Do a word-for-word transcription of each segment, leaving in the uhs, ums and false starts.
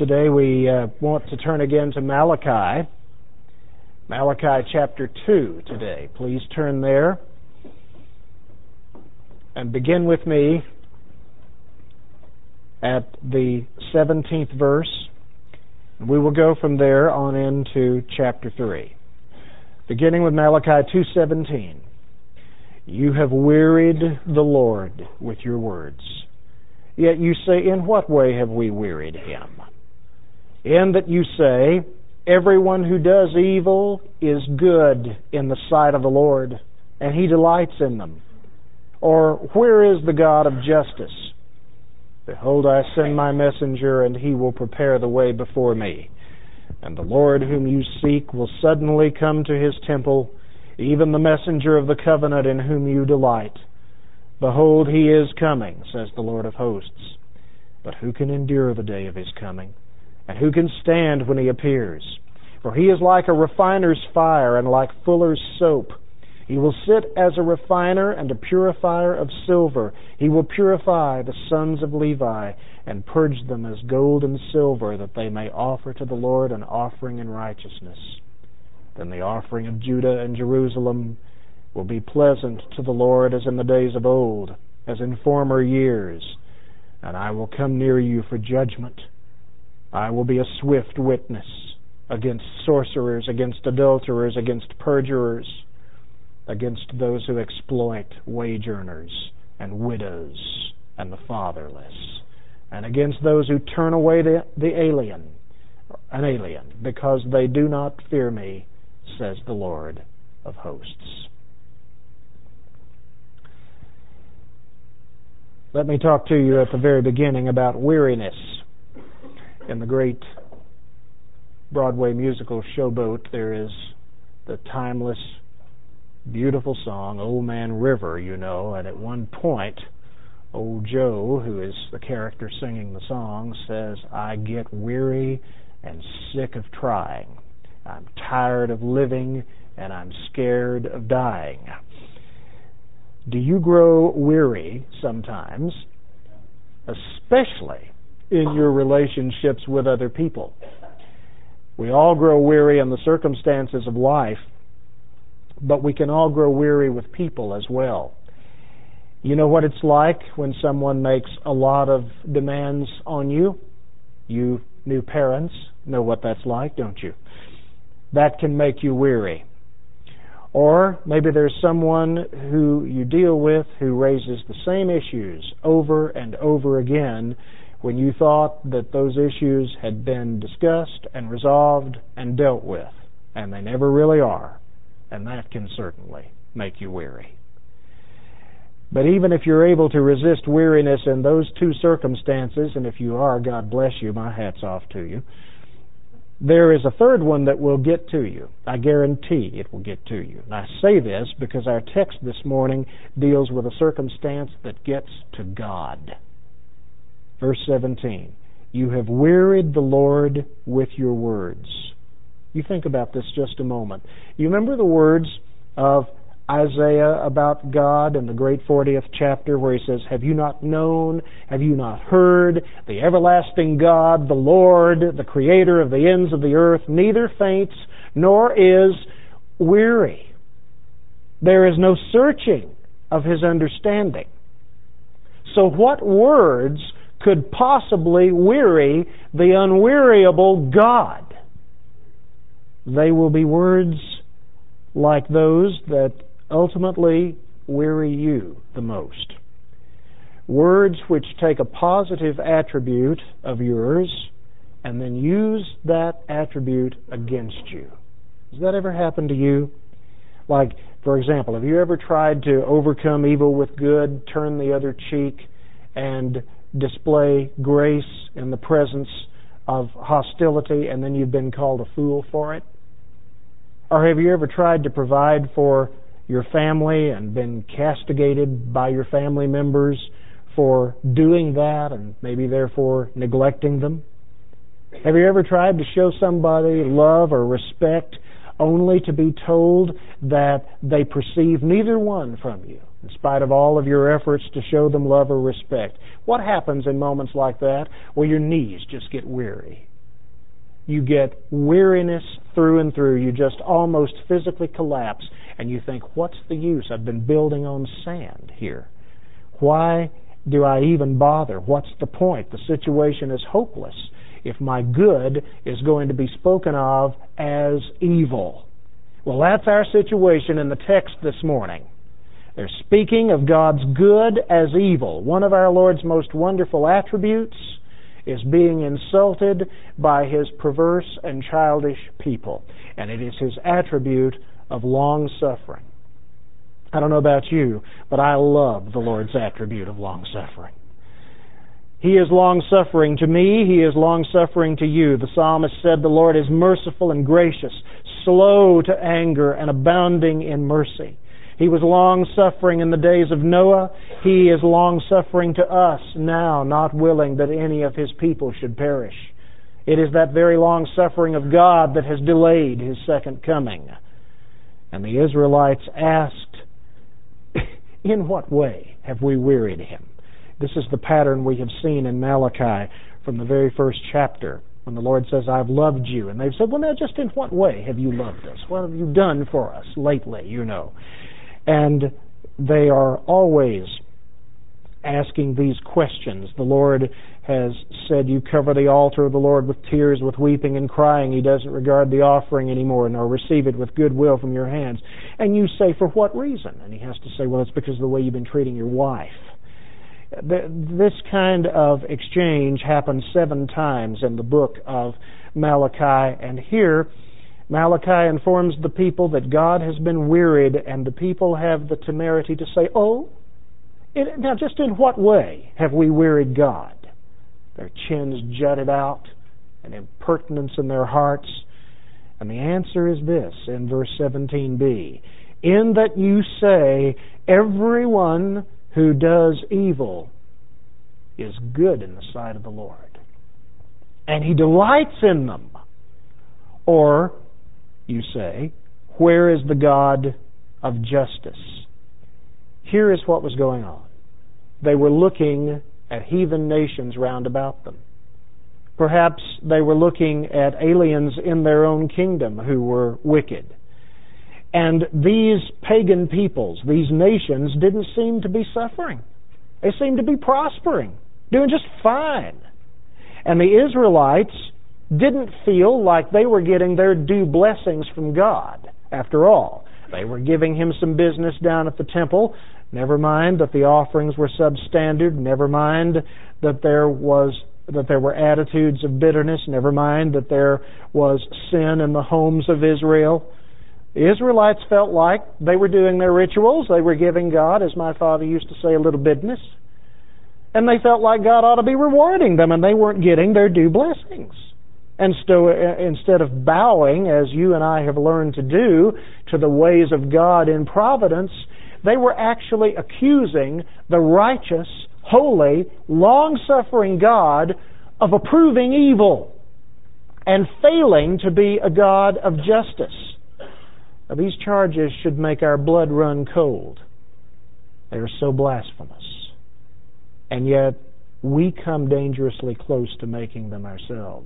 today, we uh, want to turn again to Malachi. Malachi chapter two today. Please turn there and begin with me at the seventeenth verse. We will go from there on into chapter three. Beginning with Malachi two seventeen. You have wearied the Lord with your words. Yet you say, in what way have we wearied him? In that you say, everyone who does evil is good in the sight of the Lord, and he delights in them. Or, where is the God of justice? Behold, I send my messenger, and he will prepare the way before me. And the Lord whom you seek will suddenly come to his temple, even the messenger of the covenant in whom you delight. Behold, he is coming, says the Lord of hosts. But who can endure the day of his coming? And who can stand when he appears? For he is like a refiner's fire and like fuller's soap. He will sit as a refiner and a purifier of silver. He will purify the sons of Levi and purge them as gold and silver, that they may offer to the Lord an offering in righteousness. Then the offering of Judah and Jerusalem will be pleasant to the Lord as in the days of old, as in former years. And I will come near you for judgment. I will be a swift witness against sorcerers, against adulterers, against perjurers, against those who exploit wage earners and widows and the fatherless, and against those who turn away the, the alien, an alien, because they do not fear me, says the Lord of hosts. Let me talk to you at the very beginning about weariness. In the great Broadway musical Showboat, there is the timeless, beautiful song, Old Man River, you know, and at one point, old Joe, who is the character singing the song, says, I get weary and sick of trying. I'm tired of living and I'm scared of dying. Do you grow weary sometimes, especially in your relationships with other people? We all grow weary in the circumstances of life, but we can all grow weary with people as well. You know what it's like when someone makes a lot of demands on you? You new parents know what that's like, don't you? That can make you weary. Or maybe there's someone who you deal with who raises the same issues over and over again when you thought that those issues had been discussed and resolved and dealt with, and they never really are. And that can certainly make you weary. But even if you're able to resist weariness in those two circumstances, and if you are, God bless you, my hat's off to you, there is a third one that will get to you. I guarantee it will get to you. And I say this because our text this morning deals with a circumstance that gets to God. Verse seventeen, you have wearied the Lord with your words. You think about this just a moment. You remember the words of Isaiah about God in the great fortieth chapter where he says, have you not known, have you not heard, the everlasting God, the Lord, the creator of the ends of the earth, neither faints nor is weary. There is no searching of his understanding. So what words could possibly weary the unweariable God? They will be words like those that ultimately weary you the most. Words which take a positive attribute of yours and then use that attribute against you. Has that ever happened to you? Like, for example, have you ever tried to overcome evil with good, turn the other cheek, and display grace in the presence of hostility, and then you've been called a fool for it? Or have you ever tried to provide for your family and been castigated by your family members for doing that and maybe therefore neglecting them? Have you ever tried to show somebody love or respect only to be told that they perceive neither one from you, in spite of all of your efforts to show them love or respect? What happens in moments like that? Well, your knees just get weary you get weariness through and through. You just almost physically collapse, and you think, what's the use? I've been building on sand here. Why do I even bother? What's the point? The situation is hopeless if my good is going to be spoken of as evil. Well, that's our situation in the text this morning. They're speaking of God's good as evil. One of our Lord's most wonderful attributes is being insulted by His perverse and childish people. And it is His attribute of long-suffering. I don't know about you, but I love the Lord's attribute of long-suffering. He is long-suffering to me. He is long-suffering to you. The psalmist said, the Lord is merciful and gracious, slow to anger and abounding in mercy. He was long-suffering in the days of Noah. He is long-suffering to us now, not willing that any of His people should perish. It is that very long-suffering of God that has delayed His second coming. And the Israelites asked, in what way have we wearied Him? This is the pattern we have seen in Malachi from the very first chapter, when the Lord says, I've loved you. And they've said, well, now, just in what way have you loved us? What have you done for us lately, you know? And they are always asking these questions. The Lord has said, you cover the altar of the Lord with tears, with weeping and crying. He doesn't regard the offering anymore, nor receive it with goodwill from your hands. And you say, for what reason? And He has to say, well, it's because of the way you've been treating your wife. This kind of exchange happens seven times in the book of Malachi, and here Malachi informs the people that God has been wearied, and the people have the temerity to say, oh, it, now just in what way have we wearied God? Their chins jutted out, and impertinence in their hearts. And the answer is this in verse seventeen b, in that you say, everyone who does evil is good in the sight of the Lord, and He delights in them. Or, you say, where is the God of justice? Here is what was going on. They were looking at heathen nations round about them. Perhaps they were looking at aliens in their own kingdom who were wicked. And these pagan peoples, these nations, didn't seem to be suffering. They seemed to be prospering, doing just fine. And the Israelites didn't feel like they were getting their due blessings from God. After all, they were giving Him some business down at the temple. Never mind that the offerings were substandard. Never mind that there was that there were attitudes of bitterness. Never mind that there was sin in the homes of Israel. The Israelites felt like they were doing their rituals. They were giving God, as my father used to say, a little business. And they felt like God ought to be rewarding them, and they weren't getting their due blessings. And so instead of bowing, as you and I have learned to do, to the ways of God in providence, they were actually accusing the righteous, holy, long-suffering God of approving evil and failing to be a God of justice. Now, these charges should make our blood run cold. They are so blasphemous. And yet, we come dangerously close to making them ourselves.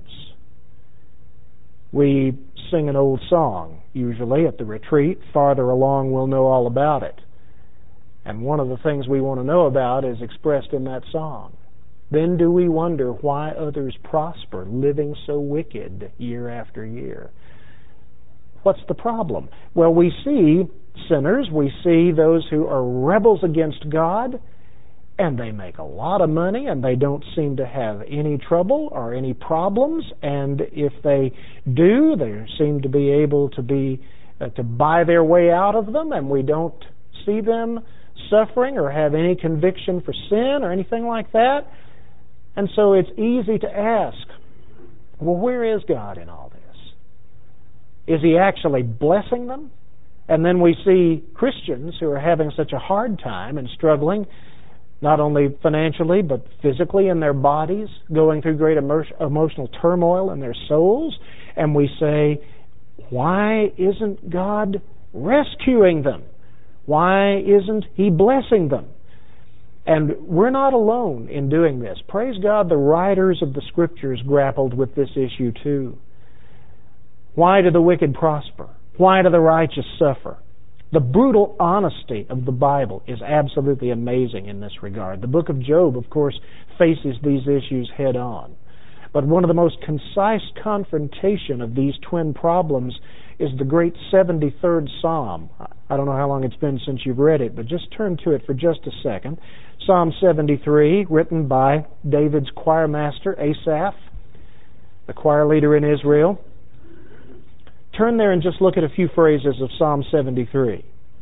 We sing an old song, usually at the retreat. Farther along, we'll know all about it. And one of the things we want to know about is expressed in that song. Then do we wonder why others prosper, living so wicked year after year. What's the problem? Well, we see sinners, we see those who are rebels against God, and they make a lot of money, and they don't seem to have any trouble or any problems, and if they do, they seem to be able to be uh, to buy their way out of them, and we don't see them suffering or have any conviction for sin or anything like that. And so it's easy to ask, well, where is God in all this? Is He actually blessing them? And then we see Christians who are having such a hard time and struggling, not only financially, but physically in their bodies, going through great emo- emotional turmoil in their souls. And we say, why isn't God rescuing them? Why isn't He blessing them? And we're not alone in doing this. Praise God, the writers of the Scriptures grappled with this issue too. Why do the wicked prosper? Why do the righteous suffer? The brutal honesty of the Bible is absolutely amazing in this regard. The book of Job, of course, faces these issues head on. But one of the most concise confrontation of these twin problems is the great seventy-third Psalm. I don't know how long it's been since you've read it, but just turn to it for just a second. Psalm seventy-three, written by David's choir master, Asaph, the choir leader in Israel. Turn there and just look at a few phrases of Psalm seventy-three.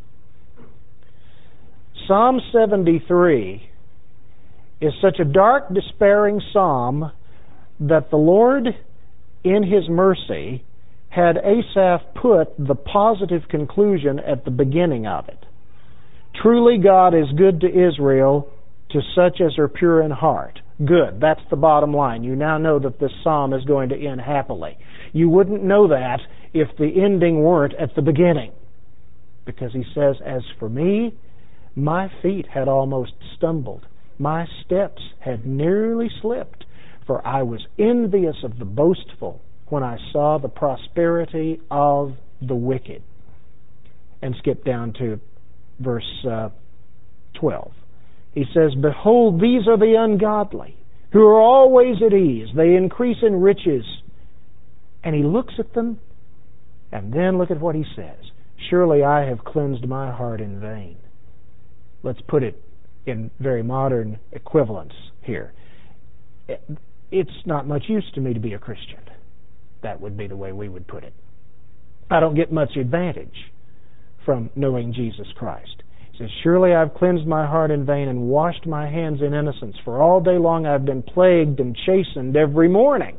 Psalm seventy-three is such a dark, despairing psalm that the Lord, in His mercy, had Asaph put the positive conclusion at the beginning of it. Truly God is good to Israel, to such as are pure in heart. Good. That's the bottom line. You now know that this psalm is going to end happily. You wouldn't know that if the ending weren't at the beginning. Because he says, as for me, my feet had almost stumbled. My steps had nearly slipped. For I was envious of the boastful when I saw the prosperity of the wicked. And skip down to verse uh, twelve. He says, behold, these are the ungodly, who are always at ease. They increase in riches. And he looks at them, and then look at what he says. Surely I have cleansed my heart in vain. Let's put it in very modern equivalence here. It's not much use to me to be a Christian. That would be the way we would put it. I don't get much advantage from knowing Jesus Christ. He says, surely I've cleansed my heart in vain and washed my hands in innocence. For all day long I've been plagued and chastened every morning.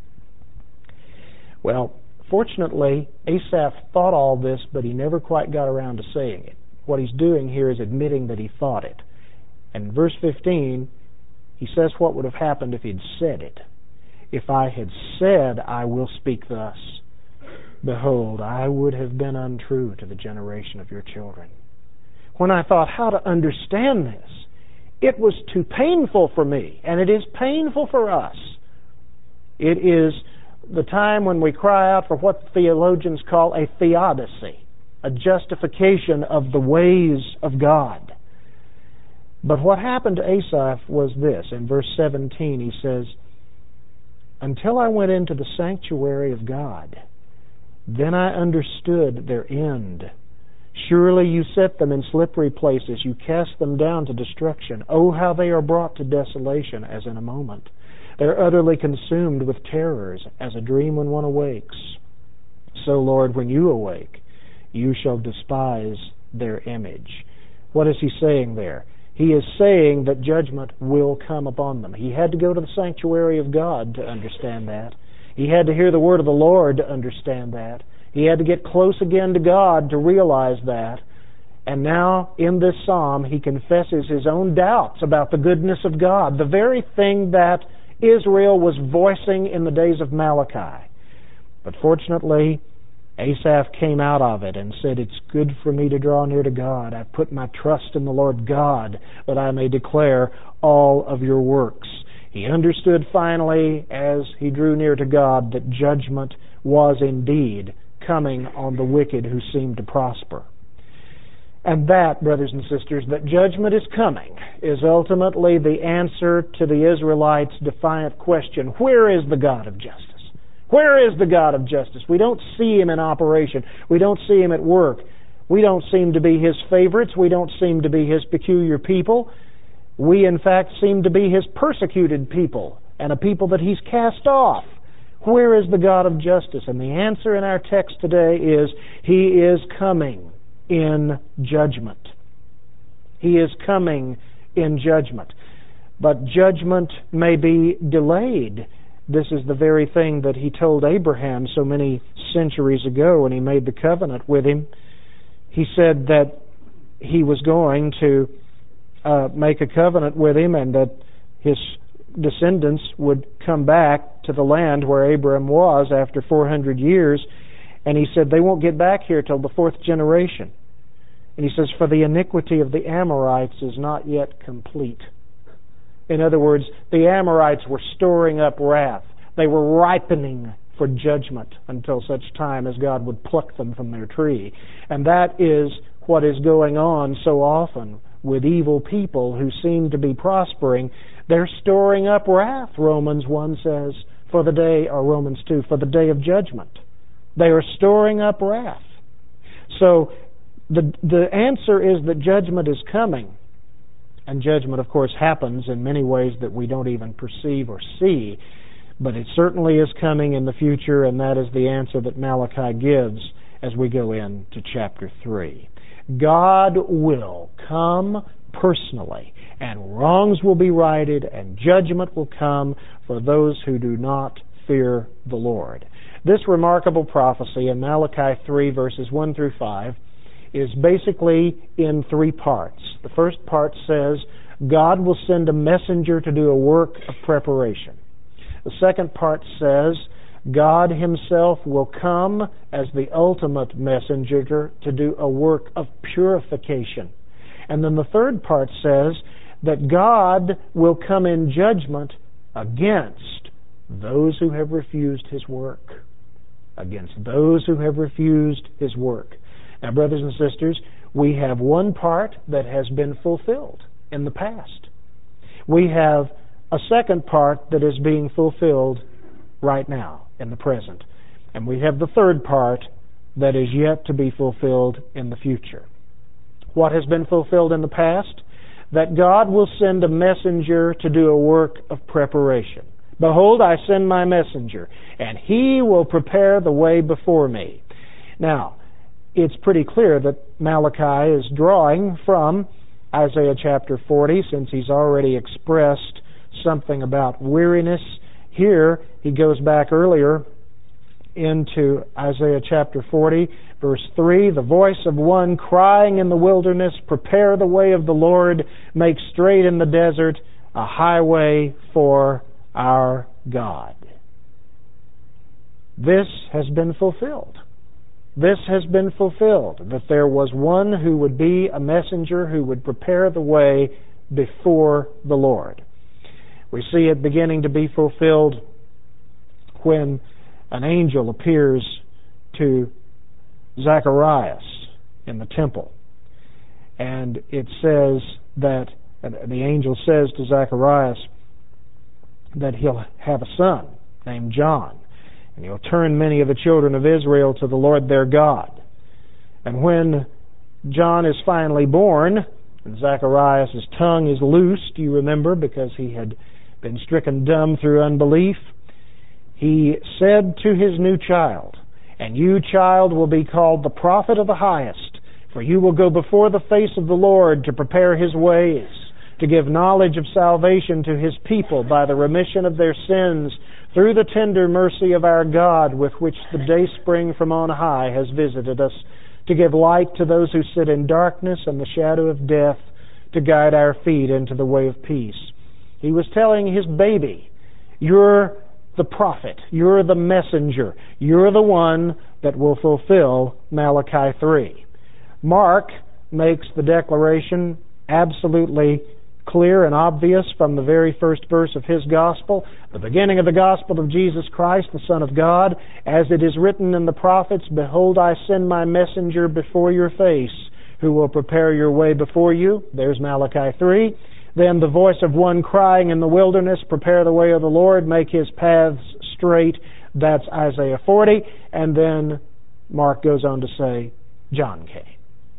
Well, fortunately, Asaph thought all this, but he never quite got around to saying it. What he's doing here is admitting that he thought it. And in verse fifteen, he says what would have happened if he'd said it. If I had said, I will speak thus, behold, I would have been untrue to the generation of your children. When I thought how to understand this, it was too painful for me, and it is painful for us. It is the time when we cry out for what theologians call a theodicy, a justification of the ways of God. But what happened to Asaph was this. In verse seventeen he says, until I went into the sanctuary of God, then I understood their end. Surely you set them in slippery places. You cast them down to destruction. Oh, how they are brought to desolation as in a moment. They're utterly consumed with terrors as a dream when one awakes. So, Lord, when you awake, you shall despise their image. What is he saying there? He is saying that judgment will come upon them. He had to go to the sanctuary of God to understand that. He had to hear the word of the Lord to understand that. He had to get close again to God to realize that. And now, in this psalm, he confesses his own doubts about the goodness of God, the very thing that Israel was voicing in the days of Malachi. But fortunately, Asaph came out of it and said, it's good for me to draw near to God. I put my trust in the Lord God that I may declare all of your works. He understood finally, as he drew near to God, that judgment was indeed coming on the wicked who seemed to prosper. And that, brothers and sisters, that judgment is coming, is ultimately the answer to the Israelites' defiant question, where is the God of justice? Where is the God of justice? We don't see Him in operation. We don't see Him at work. We don't seem to be His favorites. We don't seem to be His peculiar people. We, in fact, seem to be His persecuted people and a people that He's cast off. Where is the God of justice? And the answer in our text today is, He is coming in judgment. He is coming in judgment. But judgment may be delayed. This is the very thing that He told Abraham so many centuries ago when He made the covenant with him. He said that He was going to uh, make a covenant with him and that his descendants would come back to the land where Abraham was after four hundred years. And He said they won't get back here till the fourth generation. And He says, for the iniquity of the Amorites is not yet complete. In other words, the Amorites were storing up wrath. They were ripening for judgment until such time as God would pluck them from their tree. And that is what is going on so often with evil people who seem to be prospering. They're storing up wrath, Romans one says, for the day, or Romans two, for the day of judgment. They are storing up wrath. So the the answer is that judgment is coming. And judgment, of course, happens in many ways that we don't even perceive or see. But it certainly is coming in the future, and that is the answer that Malachi gives as we go into chapter three. God will come personally, and wrongs will be righted, and judgment will come for those who do not fear the Lord. This remarkable prophecy in Malachi three, verses one through five, is basically in three parts. The first part says, God will send a messenger to do a work of preparation. The second part says, God Himself will come as the ultimate messenger to do a work of purification. And then the third part says that God will come in judgment against those who have refused His work. Against those who have refused His work. Now, brothers and sisters, we have one part that has been fulfilled in the past. We have a second part that is being fulfilled right now in the present. And we have the third part that is yet to be fulfilled in the future. What has been fulfilled in the past? That God will send a messenger to do a work of preparation. Behold, I send my messenger, and he will prepare the way before me. Now, it's pretty clear that Malachi is drawing from Isaiah chapter forty, since he's already expressed something about weariness. Here, he goes back earlier into Isaiah chapter forty, verse three, the voice of one crying in the wilderness, prepare the way of the Lord, make straight in the desert a highway for our God. This has been fulfilled. This has been fulfilled, that there was one who would be a messenger who would prepare the way before the Lord. We see it beginning to be fulfilled when an angel appears to Zacharias in the temple. And it says that, the angel says to Zacharias that he'll have a son named John. And he'll turn many of the children of Israel to the Lord their God. And when John is finally born, and Zacharias' tongue is loosed, you remember, because he had been stricken dumb through unbelief, he said to his new child, and you, child, will be called the prophet of the highest, for you will go before the face of the Lord to prepare His ways, to give knowledge of salvation to His people by the remission of their sins, through the tender mercy of our God, with which the dayspring from on high has visited us, to give light to those who sit in darkness and the shadow of death, to guide our feet into the way of peace. He was telling his baby, you're the prophet, you're the messenger, you're the one that will fulfill Malachi three. Mark makes the declaration absolutely clear and obvious from the very first verse of his gospel, the beginning of the gospel of Jesus Christ, the Son of God, as it is written in the prophets, behold, I send my messenger before your face, who will prepare your way before you. There's Malachi three. Then the voice of one crying in the wilderness, prepare the way of the Lord, make His paths straight. That's Isaiah forty. And then Mark goes on to say, John came,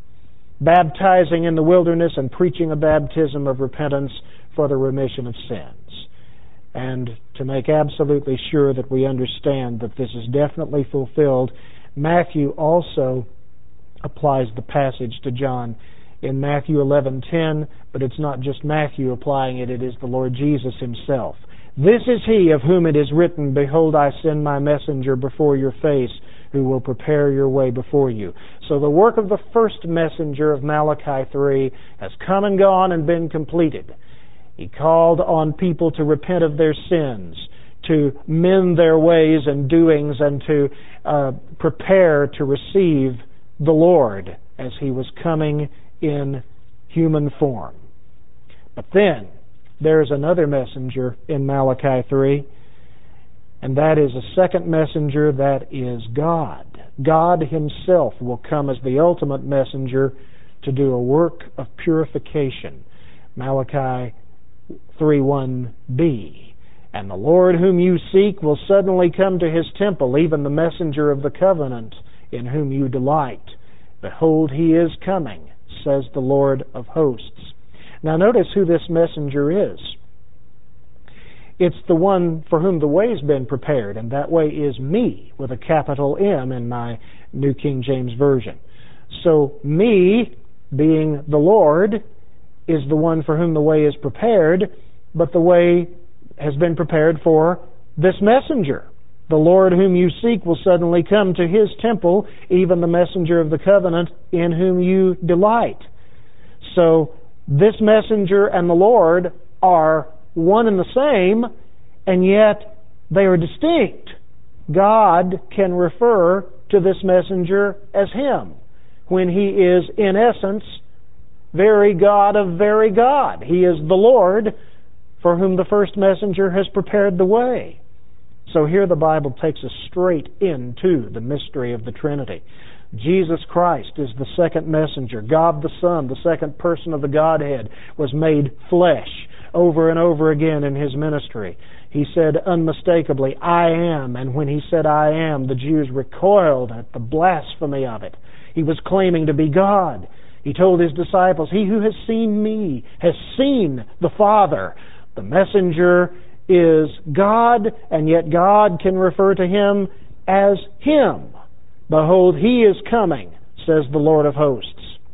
baptizing in the wilderness and preaching a baptism of repentance for the remission of sins. And to make absolutely sure that we understand that this is definitely fulfilled, Matthew also applies the passage to John in Matthew eleven ten, but it's not just Matthew applying it, it is the Lord Jesus Himself. This is He of whom it is written, behold, I send my messenger before your face, who will prepare your way before you. So the work of the first messenger of Malachi three has come and gone and been completed. He called on people to repent of their sins, to mend their ways and doings, and to uh, prepare to receive the Lord as He was coming in human form. But then there's another messenger in Malachi three, And that is a second messenger that is God. God Himself will come as the ultimate messenger to do a work of purification. Malachi three one b. And the Lord whom you seek will suddenly come to His temple, even the messenger of the covenant in whom you delight. Behold, He is coming, says the Lord of hosts. Now notice who this messenger is. It's the one for whom the way's been prepared, and that way is me, with a capital M in my New King James Version. So me, being the Lord, is the one for whom the way is prepared, but the way has been prepared for this messenger. The Lord whom you seek will suddenly come to His temple, even the messenger of the covenant in whom you delight. So this messenger and the Lord are one and the same, and yet they are distinct. God can refer to this messenger as Him, when He is, in essence, very God of very God. He is the Lord for whom the first messenger has prepared the way. So here the Bible takes us straight into the mystery of the Trinity. Jesus Christ is the second messenger. God the Son, the second person of the Godhead, was made flesh over and over again in His ministry. He said unmistakably, I am. And when He said I am, the Jews recoiled at the blasphemy of it. He was claiming to be God. He told His disciples, He who has seen me has seen the Father. The messenger is God, and yet God can refer to Him as Him. Behold, He is coming, says the Lord of hosts.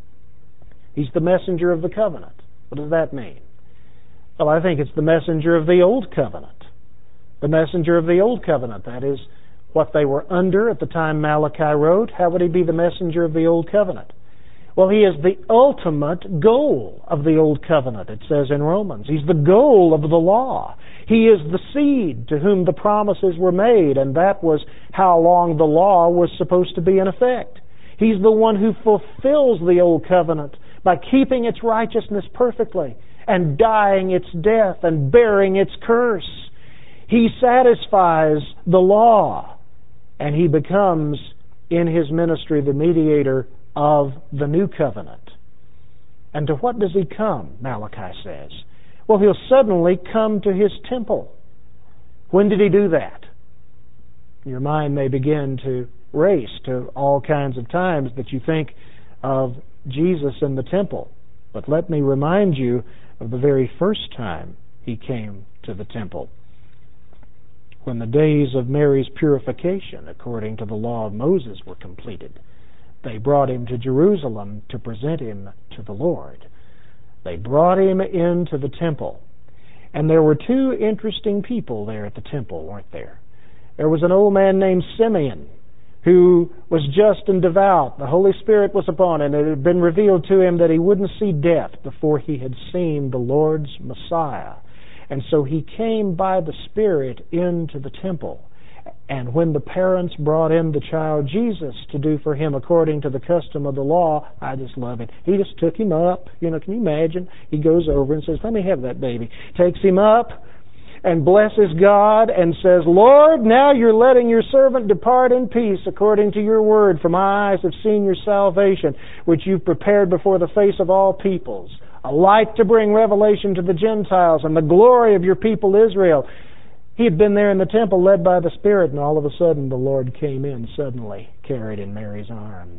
He's the messenger of the covenant. What does that mean? Well, I think it's the messenger of the Old Covenant. The messenger of the Old Covenant, that is what they were under at the time Malachi wrote. How would He be the messenger of the Old Covenant? Well, He is the ultimate goal of the Old Covenant, it says in Romans. He's the goal of the law. He is the seed to whom the promises were made, and that was how long the law was supposed to be in effect. He's the one who fulfills the Old Covenant by keeping its righteousness perfectly and dying its death and bearing its curse. He satisfies the law, and He becomes, in His ministry, the mediator of the new covenant. And to what does He come, Malachi says? Well, He'll suddenly come to His temple. When did He do that? Your mind may begin to race to all kinds of times that you think of Jesus in the temple. But let me remind you of the very first time He came to the temple. When the days of Mary's purification, according to the law of Moses, were completed, they brought Him to Jerusalem to present Him to the Lord. They brought Him into the temple. And there were two interesting people there at the temple, weren't there? There was an old man named Simeon, who was just and devout. The Holy Spirit was upon him. It had been revealed to him that he wouldn't see death before he had seen the Lord's Messiah. And so he came by the Spirit into the temple. And when the parents brought in the child Jesus to do for him according to the custom of the law, I just love it. He just took him up. You know, can you imagine? He goes over and says, let me have that baby. Takes him up and blesses God and says, Lord, now you're letting your servant depart in peace according to your word, for my eyes have seen your salvation, which you've prepared before the face of all peoples, a light to bring revelation to the Gentiles and the glory of your people Israel. He had been there in the temple led by the Spirit, and all of a sudden the Lord came in suddenly, carried in Mary's arms.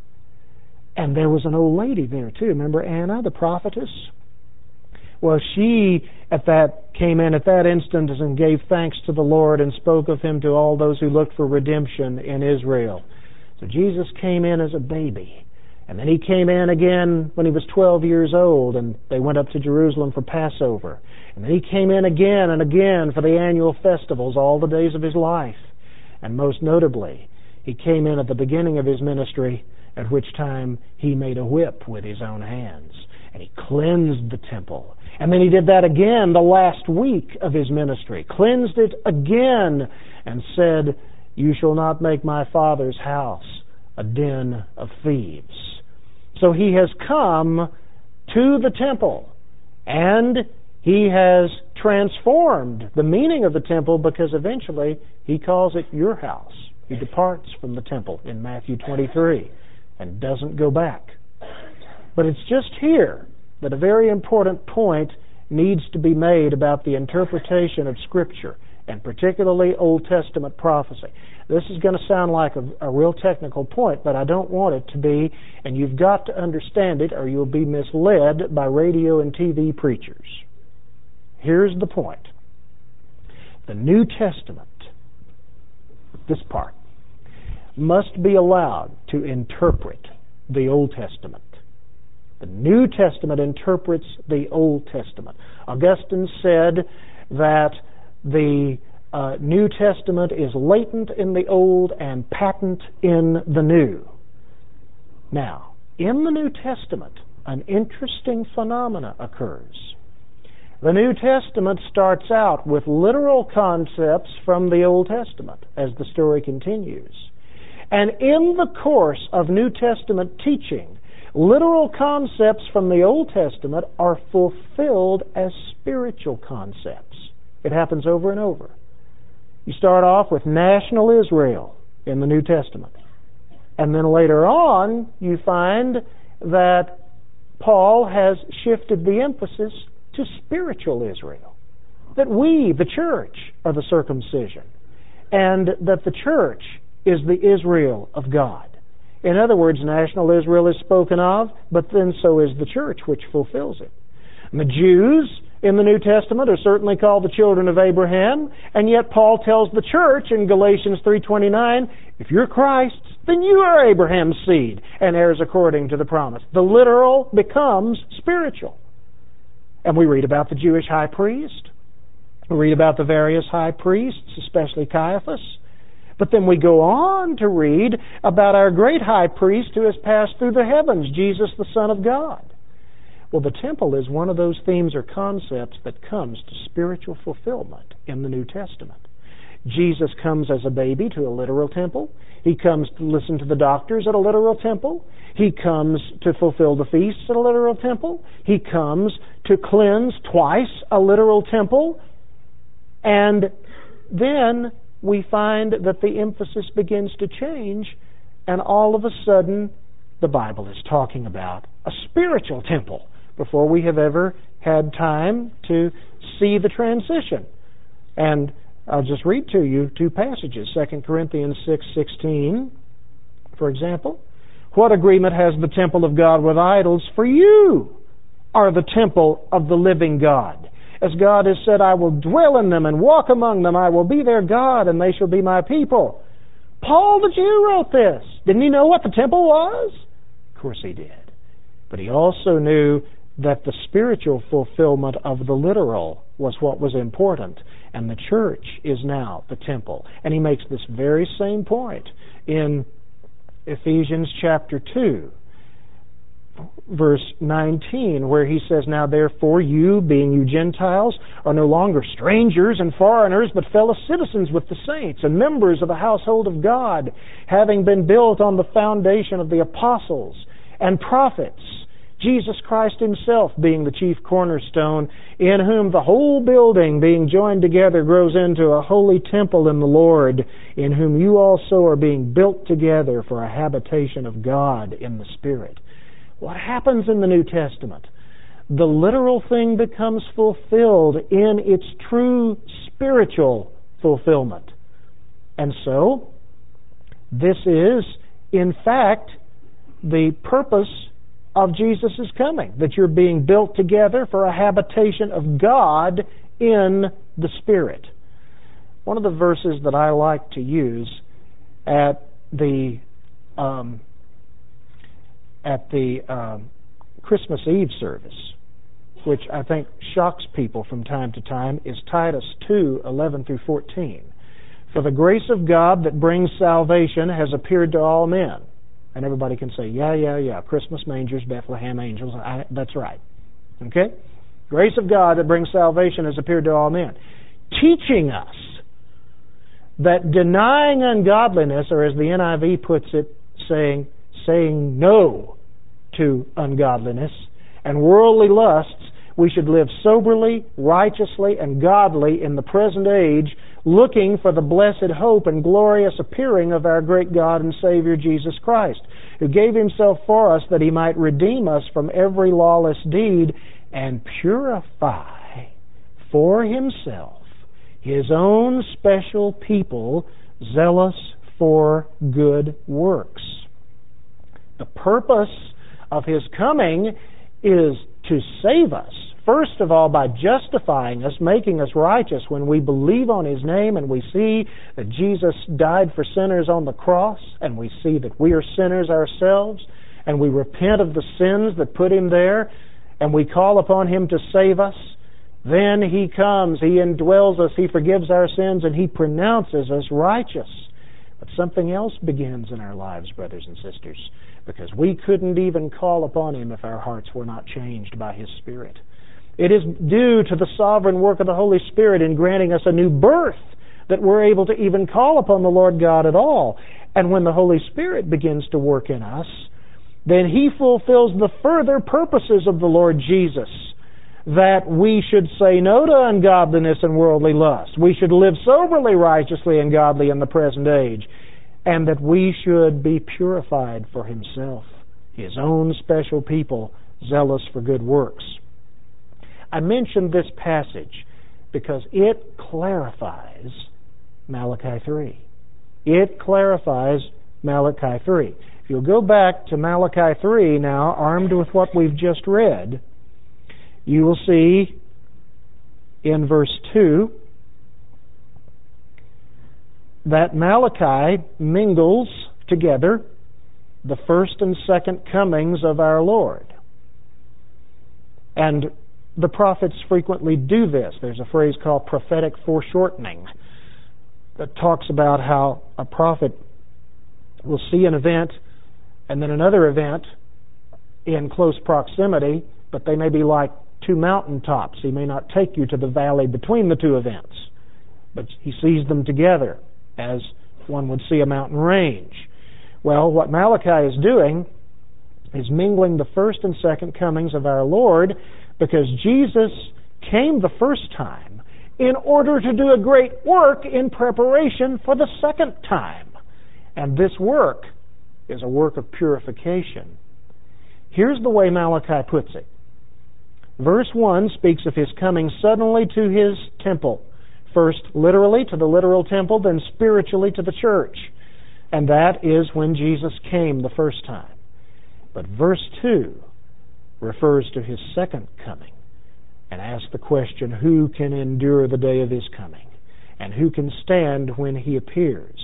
And there was an old lady there too. Remember Anna, the prophetess? Well, she at that came in at that instant and gave thanks to the Lord and spoke of Him to all those who looked for redemption in Israel. So Jesus came in as a baby. And then He came in again when He was twelve years old, and they went up to Jerusalem for Passover. And then He came in again and again for the annual festivals all the days of His life. And most notably, He came in at the beginning of His ministry, at which time He made a whip with His own hands. And He cleansed the temple. And then He did that again the last week of His ministry. Cleansed it again and said, you shall not make my Father's house a den of thieves. So He has come to the temple, and He has transformed the meaning of the temple because eventually He calls it your house. He departs from the temple in Matthew twenty-three and doesn't go back. But it's just here that a very important point needs to be made about the interpretation of Scripture, and particularly Old Testament prophecy. This is going to sound like a, a real technical point, but I don't want it to be, and you've got to understand it or you'll be misled by radio and T V preachers. Here's the point. The New Testament, this part, must be allowed to interpret the Old Testament. The New Testament interprets the Old Testament. Augustine said that the uh, New Testament is latent in the Old and patent in the New. Now, in the New Testament, an interesting phenomena occurs. The New Testament starts out with literal concepts from the Old Testament as the story continues. And in the course of New Testament teaching, literal concepts from the Old Testament are fulfilled as spiritual concepts. It happens over and over. You start off with national Israel in the New Testament. And then later on, you find that Paul has shifted the emphasis to spiritual Israel. That we, the church, are the circumcision. And that the church is the Israel of God. In other words, national Israel is spoken of, but then so is the church which fulfills it. And the Jews in the New Testament are certainly called the children of Abraham, and yet Paul tells the church in Galatians three twenty-nine, if you're Christ's, then you are Abraham's seed and heirs according to the promise. The literal becomes spiritual. And we read about the Jewish high priest. We read about the various high priests, especially Caiaphas. But then we go on to read about our great high priest who has passed through the heavens, Jesus the Son of God. Well, the temple is one of those themes or concepts that comes to spiritual fulfillment in the New Testament. Jesus comes as a baby to a literal temple. He comes to listen to the doctors at a literal temple. He comes to fulfill the feasts at a literal temple. He comes to cleanse twice a literal temple. And then we find that the emphasis begins to change, and all of a sudden the Bible is talking about a spiritual temple before we have ever had time to see the transition. And I'll just read to you two passages. Second Corinthians six sixteen, for example. What agreement has the temple of God with idols? For you are the temple of the living God. As God has said, I will dwell in them and walk among them. I will be their God, and they shall be my people. Paul the Jew wrote this. Didn't he know what the temple was? Of course he did. But he also knew that the spiritual fulfillment of the literal was what was important. And the church is now the temple. And he makes this very same point in Ephesians chapter two, verse nineteen, where he says, Now therefore you, being you Gentiles, are no longer strangers and foreigners, but fellow citizens with the saints and members of the household of God, having been built on the foundation of the apostles and prophets, Jesus Christ himself being the chief cornerstone, in whom the whole building being joined together grows into a holy temple in the Lord, in whom you also are being built together for a habitation of God in the Spirit. What happens in the New Testament? The literal thing becomes fulfilled in its true spiritual fulfillment. And so, this is, in fact, the purpose of Jesus' coming, that you're being built together for a habitation of God in the Spirit. One of the verses that I like to use at the um, at the um, Christmas Eve service, which I think shocks people from time to time, is Titus two eleven through fourteen. For the grace of God that brings salvation has appeared to all men. And everybody can say, yeah, yeah, yeah, Christmas mangers, Bethlehem angels. I, that's right. Okay? Grace of God that brings salvation has appeared to all men, teaching us that denying ungodliness, or as the N I V puts it, saying, saying no to ungodliness and worldly lusts, we should live soberly, righteously, and godly in the present age, looking for the blessed hope and glorious appearing of our great God and Savior Jesus Christ, who gave Himself for us that He might redeem us from every lawless deed and purify for Himself His own special people, zealous for good works. The purpose of His coming is to save us, first of all, by justifying us, making us righteous when we believe on His name and we see that Jesus died for sinners on the cross, and we see that we are sinners ourselves, and we repent of the sins that put Him there, and we call upon Him to save us. Then He comes, He indwells us, He forgives our sins, and He pronounces us righteous. But something else begins in our lives, brothers and sisters, because we couldn't even call upon Him if our hearts were not changed by His Spirit. It is due to the sovereign work of the Holy Spirit in granting us a new birth that we're able to even call upon the Lord God at all. And when the Holy Spirit begins to work in us, then He fulfills the further purposes of the Lord Jesus, that we should say no to ungodliness and worldly lust. We should live soberly, righteously, and godly in the present age, and that we should be purified for Himself, His own special people, zealous for good works. I mentioned this passage because it clarifies Malachi three. It clarifies Malachi three. If you'll go back to Malachi three now, armed with what we've just read, you will see in verse two that Malachi mingles together the first and second comings of our Lord. And the prophets frequently do this. There's a phrase called prophetic foreshortening that talks about how a prophet will see an event and then another event in close proximity, but they may be like two mountaintops. He may not take you to the valley between the two events, but he sees them together as one would see a mountain range. Well, what Malachi is doing is mingling the first and second comings of our Lord, because Jesus came the first time in order to do a great work in preparation for the second time. And this work is a work of purification. Here's the way Malachi puts it. Verse one speaks of His coming suddenly to His temple. First literally to the literal temple, then spiritually to the church. And that is when Jesus came the first time. But verse two refers to His second coming and asks the question, who can endure the day of His coming? And who can stand when He appears?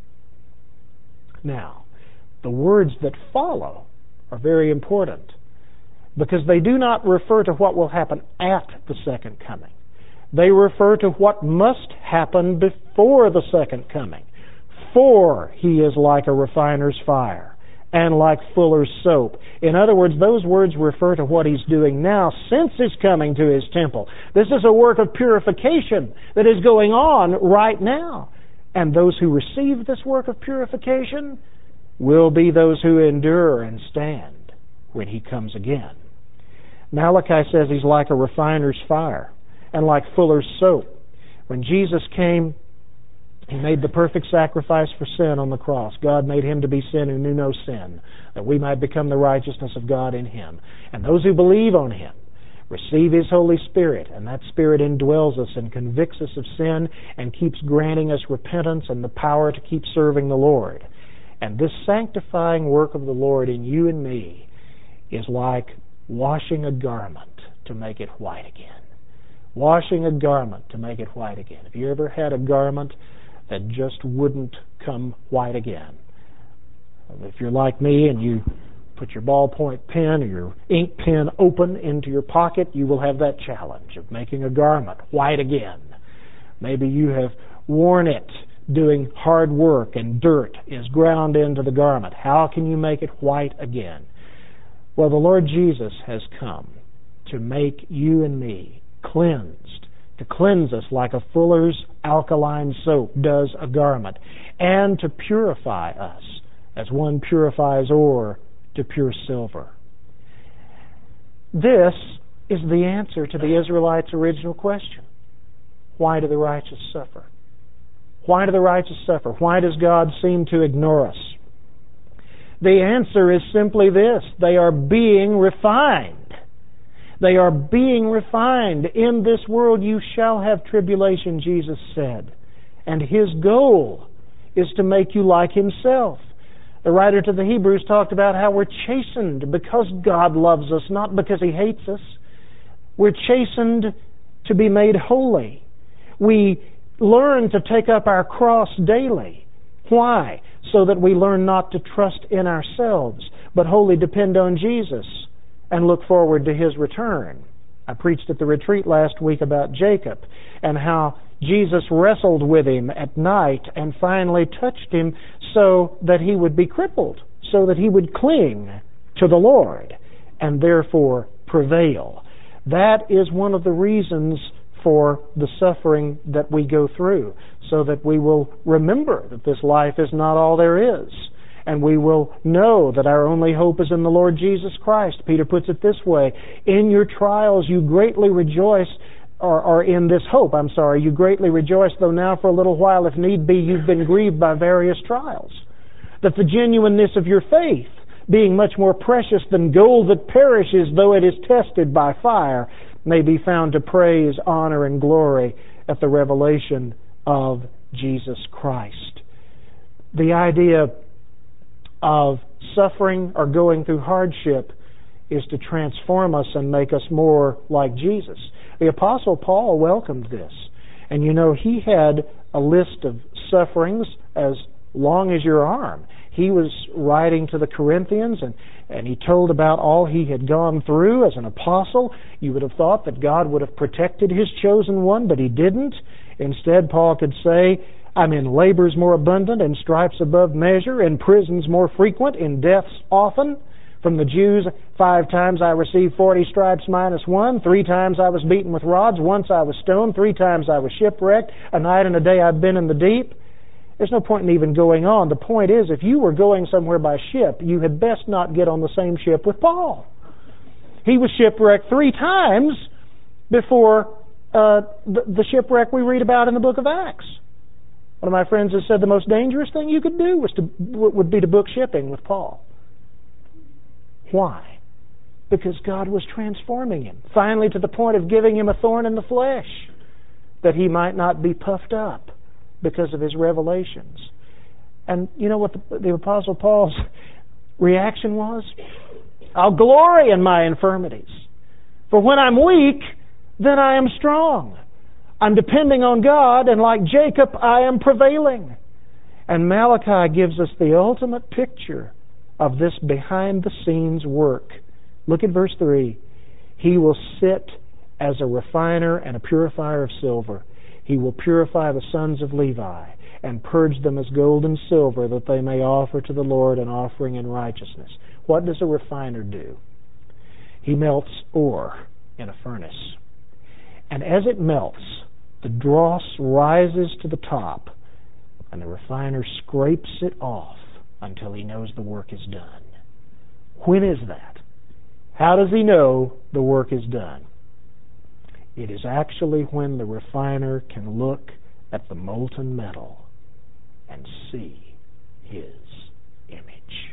Now, the words that follow are very important, because they do not refer to what will happen at the second coming. They refer to what must happen before the second coming. For He is like a refiner's fire, and like fuller's soap. In other words, those words refer to what He's doing now since His coming to His temple. This is a work of purification that is going on right now. And those who receive this work of purification will be those who endure and stand when He comes again. Malachi says He's like a refiner's fire and like fuller's soap. When Jesus came, He made the perfect sacrifice for sin on the cross. God made Him to be sin who knew no sin, that we might become the righteousness of God in Him. And those who believe on Him receive His Holy Spirit, and that Spirit indwells us and convicts us of sin and keeps granting us repentance and the power to keep serving the Lord. And this sanctifying work of the Lord in you and me is like washing a garment to make it white again. Washing a garment to make it white again. Have you ever had a garment that just wouldn't come white again? If you're like me and you put your ballpoint pen or your ink pen open into your pocket, you will have that challenge of making a garment white again. Maybe you have worn it doing hard work and dirt is ground into the garment. How can you make it white again? Well, the Lord Jesus has come to make you and me cleansed, to cleanse us like a fuller's alkaline soap does a garment, and to purify us as one purifies ore to pure silver. This is the answer to the Israelites' original question. Why do the righteous suffer? Why do the righteous suffer? Why does God seem to ignore us? The answer is simply this: they are being refined. They are being refined. In this world you shall have tribulation, Jesus said. And His goal is to make you like Himself. The writer to the Hebrews talked about how we're chastened because God loves us, not because He hates us. We're chastened to be made holy. We learn to take up our cross daily. Why? So that we learn not to trust in ourselves, but wholly depend on Jesus and look forward to His return. I preached at the retreat last week about Jacob and how Jesus wrestled with him at night and finally touched him so that he would be crippled, so that he would cling to the Lord and therefore prevail. That is one of the reasons for the suffering that we go through, so that we will remember that this life is not all there is, and we will know that our only hope is in the Lord Jesus Christ. Peter puts it this way: in your trials you greatly rejoice, or, or in this hope, I'm sorry, you greatly rejoice, though now for a little while, if need be, you've been grieved by various trials. That the genuineness of your faith, being much more precious than gold that perishes, though it is tested by fire, may be found to praise, honor, and glory at the revelation of Jesus Christ. The idea of suffering or going through hardship is to transform us and make us more like Jesus. The Apostle Paul welcomed this. And you know, he had a list of sufferings as long as your arm. He was writing to the Corinthians, and, and he told about all he had gone through as an apostle. You would have thought that God would have protected His chosen one, but He didn't. Instead, Paul could say, I'm in labors more abundant, in stripes above measure, in prisons more frequent, in deaths often. From the Jews, five times I received forty stripes minus one. Three times I was beaten with rods. Once I was stoned. Three times I was shipwrecked. A night and a day I've been in the deep. There's no point in even going on. The point is, if you were going somewhere by ship, you had best not get on the same ship with Paul. He was shipwrecked three times before uh, the, the shipwreck we read about in the book of Acts. One of my friends has said the most dangerous thing you could do was to would be to book shipping with Paul. Why? Because God was transforming him, finally to the point of giving him a thorn in the flesh, that he might not be puffed up because of his revelations. And you know what the, the Apostle Paul's reaction was? I'll glory in my infirmities. For when I'm weak, then I am strong. I'm depending on God, and like Jacob, I am prevailing. And Malachi gives us the ultimate picture of this behind-the-scenes work. Look at verse three. He will sit as a refiner and a purifier of silver. He will purify the sons of Levi and purge them as gold and silver, that they may offer to the Lord an offering in righteousness. What does a refiner do? He melts ore in a furnace. And as it melts, the dross rises to the top, and the refiner scrapes it off until he knows the work is done. When is that? How does he know the work is done? It is actually when the refiner can look at the molten metal and see his image.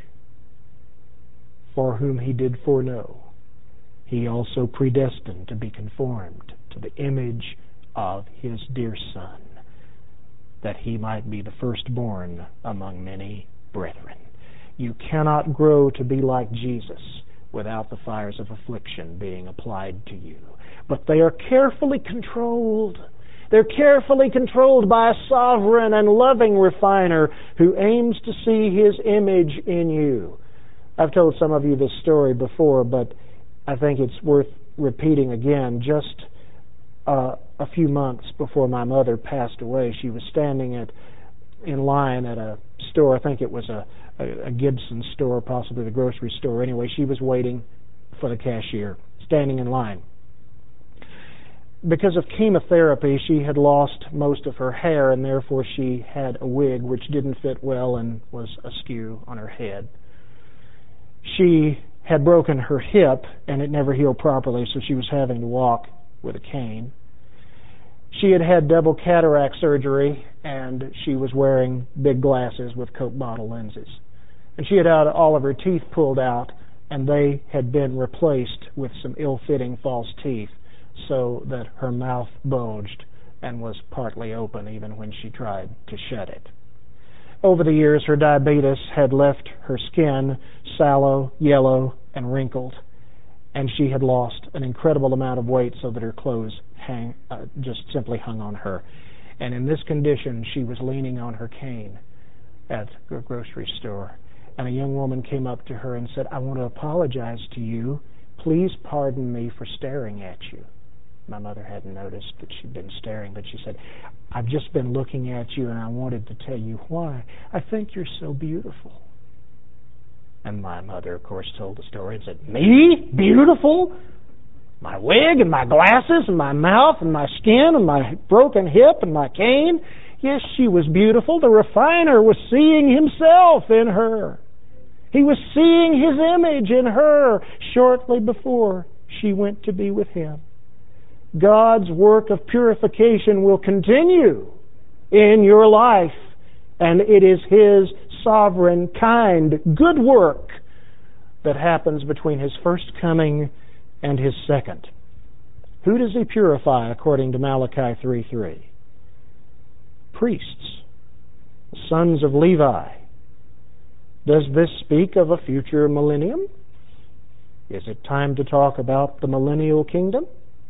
For whom he did foreknow, he also predestined to be conformed to the image of his dear Son, that he might be the firstborn among many brethren. You cannot grow to be like Jesus without the fires of affliction being applied to you. But they are carefully controlled. They're carefully controlled by a sovereign and loving refiner who aims to see his image in you. I've told some of you this story before, but I think it's worth repeating again. Just uh, a few months before my mother passed away, she was standing at in line at a store. I think it was a, a, a Gibson store, possibly the grocery store. Anyway, she was waiting for the cashier, standing in line. Because of chemotherapy, she had lost most of her hair, and therefore she had a wig which didn't fit well and was askew on her head. She had broken her hip, and it never healed properly, so she was having to walk with a cane. She had had double cataract surgery, and she was wearing big glasses with Coke bottle lenses. And she had had all of her teeth pulled out, and they had been replaced with some ill-fitting false teeth, so that her mouth bulged and was partly open even when she tried to shut it. Over the years, her diabetes had left her skin sallow, yellow, and wrinkled, and she had lost an incredible amount of weight so that her clothes hang, uh, just simply hung on her. And in this condition, she was leaning on her cane at a grocery store. And a young woman came up to her and said, "I want to apologize to you. Please pardon me for staring at you." My mother hadn't noticed that she'd been staring, but she said, "I've just been looking at you and I wanted to tell you why. I think you're so beautiful." And my mother, of course, told the story and said, "Me? Beautiful? My wig and my glasses and my mouth and my skin and my broken hip and my cane?" Yes, she was beautiful. The refiner was seeing himself in her. He was seeing his image in her shortly before she went to be with him. God's work of purification will continue in your life, and it is His sovereign, kind, good work that happens between His first coming and His second. Who does He purify according to Malachi three three? Priests, the sons of Levi. Does this speak of a future millennium? Is it time to talk about the millennial kingdom?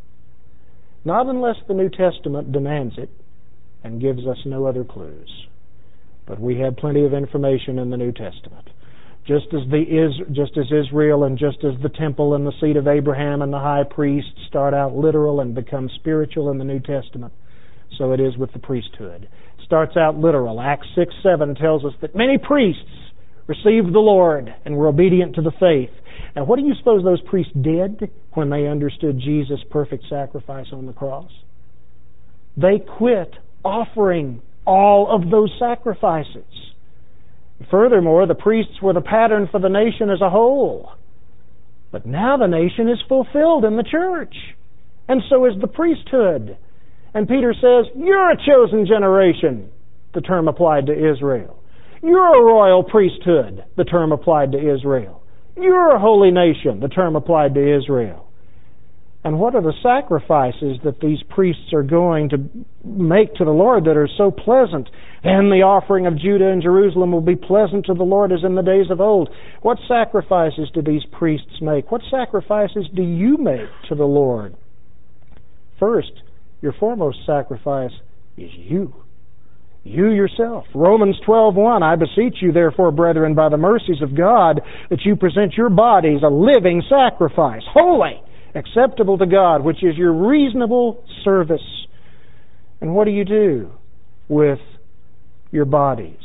Not unless the New Testament demands it and gives us no other clues. But we have plenty of information in the New Testament. Just as the Is, just as Israel and just as the temple and the seat of Abraham and the high priest start out literal and become spiritual in the New Testament, so it is with the priesthood. It starts out literal. Acts six seven tells us that many priests received the Lord and were obedient to the faith. Now, what do you suppose those priests did when they understood Jesus' perfect sacrifice on the cross? They quit offering all of those sacrifices. Furthermore, the priests were the pattern for the nation as a whole. But now the nation is fulfilled in the church, and so is the priesthood. And Peter says, "You're a chosen generation," the term applied to Israel. "You're a royal priesthood," the term applied to Israel. "You're a holy nation," the term applied to Israel. And what are the sacrifices that these priests are going to make to the Lord that are so pleasant? And the offering of Judah and Jerusalem will be pleasant to the Lord as in the days of old. What sacrifices do these priests make? What sacrifices do you make to the Lord? First, your foremost sacrifice is you. You yourself. Romans twelve one, "I beseech you, therefore, brethren, by the mercies of God, that you present your bodies a living sacrifice, holy, acceptable to God, which is your reasonable service." And what do you do with your bodies?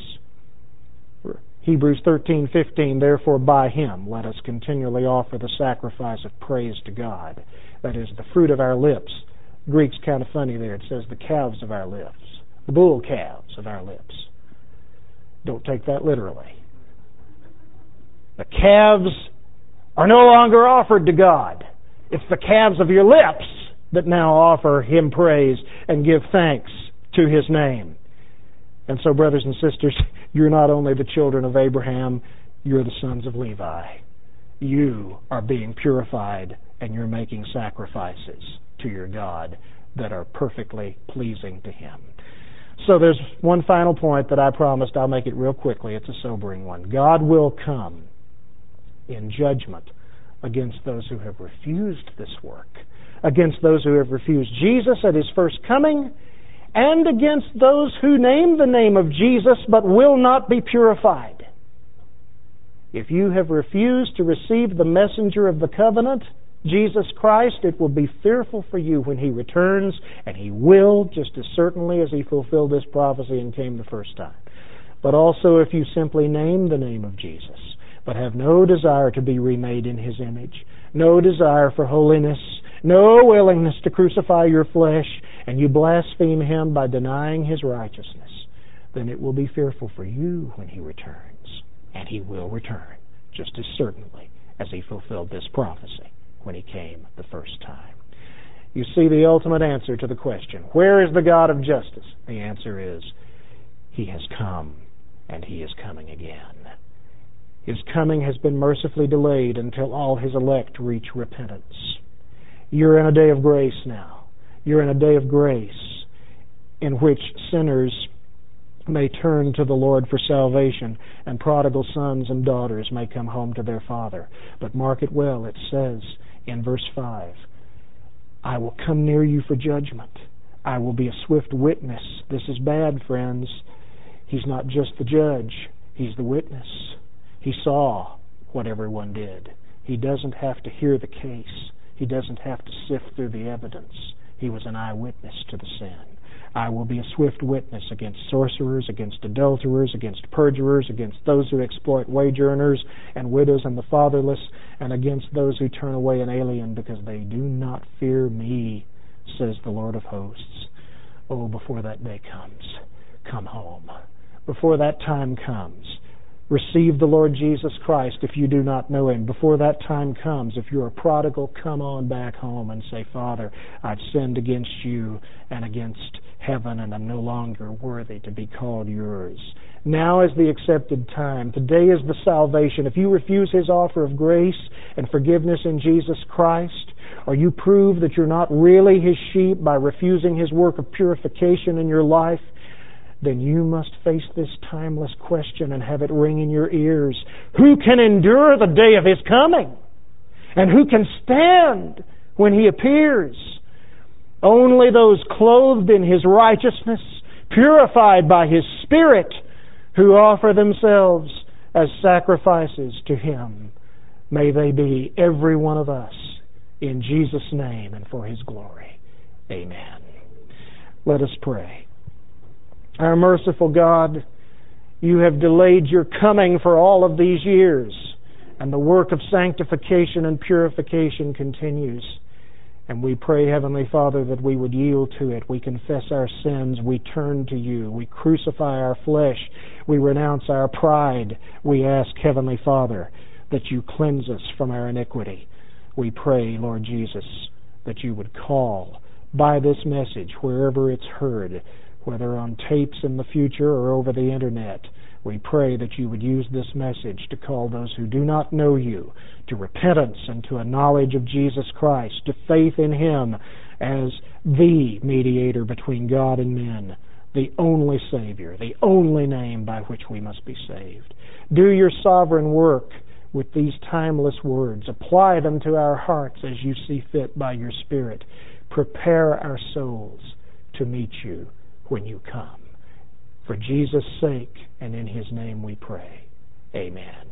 Hebrews thirteen fifteen, "Therefore by Him let us continually offer the sacrifice of praise to God." That is the fruit of our lips. Greek's kind of funny there. It says the calves of our lips. The bull calves of our lips. Don't take that literally. The calves are no longer offered to God. It's the calves of your lips that now offer Him praise and give thanks to His name. And so, brothers and sisters, you're not only the children of Abraham, you're the sons of Levi. You are being purified, and you're making sacrifices to your God that are perfectly pleasing to Him. So there's one final point that I promised. I'll make it real quickly. It's a sobering one. God will come in judgment against those who have refused this work, against those who have refused Jesus at His first coming, and against those who name the name of Jesus but will not be purified. If you have refused to receive the messenger of the covenant, Jesus Christ, it will be fearful for you when He returns, and He will, just as certainly as He fulfilled this prophecy and came the first time. But also if you simply name the name of Jesus, but have no desire to be remade in His image, no desire for holiness, no willingness to crucify your flesh, and you blaspheme Him by denying His righteousness, then it will be fearful for you when He returns. And He will return, just as certainly as He fulfilled this prophecy when He came the first time. You see the ultimate answer to the question, where is the God of justice? The answer is, He has come, and He is coming again. His coming has been mercifully delayed until all His elect reach repentance. You're in a day of grace now. You're in a day of grace in which sinners may turn to the Lord for salvation, and prodigal sons and daughters may come home to their Father. But mark it well, it says in verse five, I will come near you for judgment. I will be a swift witness. This is bad, friends. He's not just the judge. He's the witness. He saw what everyone did. He doesn't have to hear the case. He doesn't have to sift through the evidence. He was an eyewitness to the sin. I will be a swift witness against sorcerers, against adulterers, against perjurers, against those who exploit wage earners and widows and the fatherless, and against those who turn away an alien because they do not fear me, says the Lord of hosts. Oh, before that day comes, come home. Before that time comes, receive the Lord Jesus Christ if you do not know Him. Before that time comes, if you're a prodigal, come on back home and say, Father, I've sinned against you and against heaven, and I'm no longer worthy to be called yours. Now is the accepted time. Today is the salvation. If you refuse His offer of grace and forgiveness in Jesus Christ, or you prove that you're not really His sheep by refusing His work of purification in your life, then you must face this timeless question and have it ring in your ears. Who can endure the day of His coming? And who can stand when He appears? Only those clothed in His righteousness, purified by His Spirit, who offer themselves as sacrifices to Him. May they be, every one of us, in Jesus' name and for His glory. Amen. Let us pray. Our merciful God, You have delayed Your coming for all of these years, and the work of sanctification and purification continues. And we pray, Heavenly Father, that we would yield to it. We confess our sins. We turn to You. We crucify our flesh. We renounce our pride. We ask, Heavenly Father, that You cleanse us from our iniquity. We pray, Lord Jesus, that You would call by this message wherever it's heard, whether on tapes in the future or over the Internet. We pray that You would use this message to call those who do not know You to repentance and to a knowledge of Jesus Christ, to faith in Him as the mediator between God and men, the only Savior, the only name by which we must be saved. Do Your sovereign work with these timeless words. Apply them to our hearts as You see fit by Your Spirit. Prepare our souls to meet You when You come. For Jesus' sake and in His name we pray. Amen.